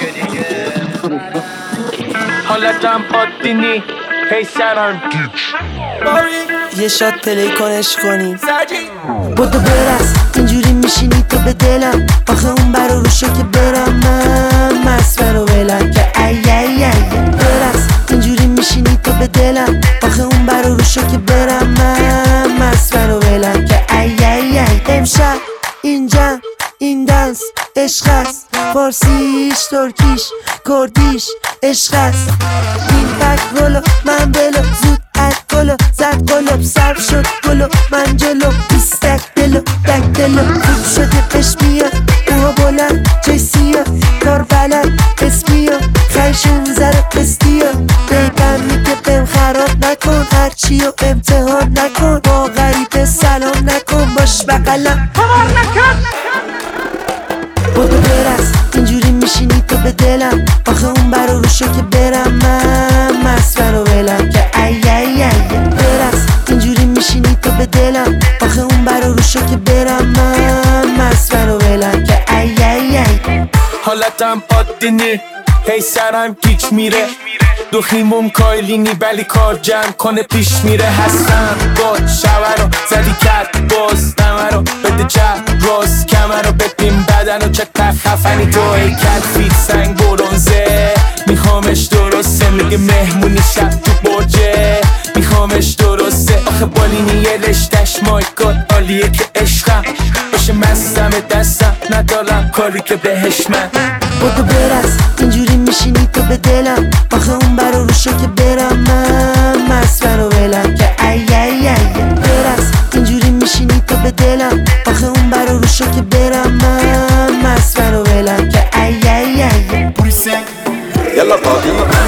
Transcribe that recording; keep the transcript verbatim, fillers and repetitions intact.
حالتم عادی نی هی سرم یه شات پلی کنش کنیم بودو برس اینجوری میشینی تو به دلم آخه اون برا روشو که برم من مست برو ولم که ای ای ای برس اینجوری میشینی تو به دلم آخه اون برا روشو که برم من مست برو ولم که ای ای ای امشب اینجا این دنس عشق است فارسیش ترکیش کردیش عشق است این تک گلو من بلو زود اد گلو زد گلو سر شد گلو من جلو بیستک دلو دک دلو خوب شده بش میاد اوها بلند جسیا کار بلد اسمیا خیشون زره قسطیا بیگم میگه بهم خراب نکن هرچی و امتحان نکن با غریبه سلام نکن باش بقلم کار نکن بودو برس اینجوری میشینی تو به دلم آخه اون برا روشو که برم من مست برو ولم که ای ای ای برس اینجوری میشینی تو به دلم آخه اون برا روشو که برم من مست برو ولم که ای ای ای حالتم عادی نی هی سرم گیج میره دو خیموم کایلینی ولی کار جمع کنه پیش میره هستم گل شوه رو زدی کرد باز نمه رو بده چه راست کمه رو ببین بدن و چه خفنی تو ای کت فیت سنگ برونزه میخوامش درسته میگه مهمونی شب تو برجه میخوامش درسته آخه بالینی یه رشتش مای گاد عالیه که عشقم باشه مستم دستم ندارم کاری که بهش من بودو برس اینجوری میشینی تو به دلم آخه اون برا روشو که برم من مست برو ولم که ای ای ای برس اینجوری میشینی تو به دلم آخه اون برا روشو که برم من مست برو ولم که ای ای ای يلا بابي